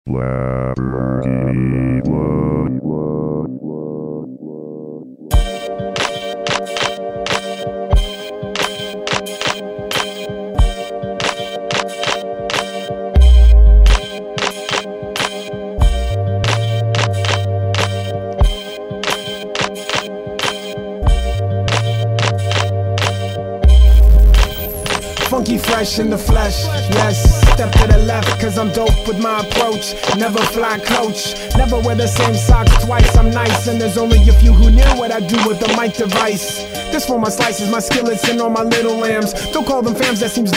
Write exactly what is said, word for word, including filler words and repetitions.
Funky fresh in the flesh, yes. Step to the left, cause I'm dope with my approach. Never fly coach, never wear the same socks twice. I'm nice, and there's only a few who knew what I do with the mic device. This for my slices, my skillets, and all my little lambs. Don't call them fams, that seems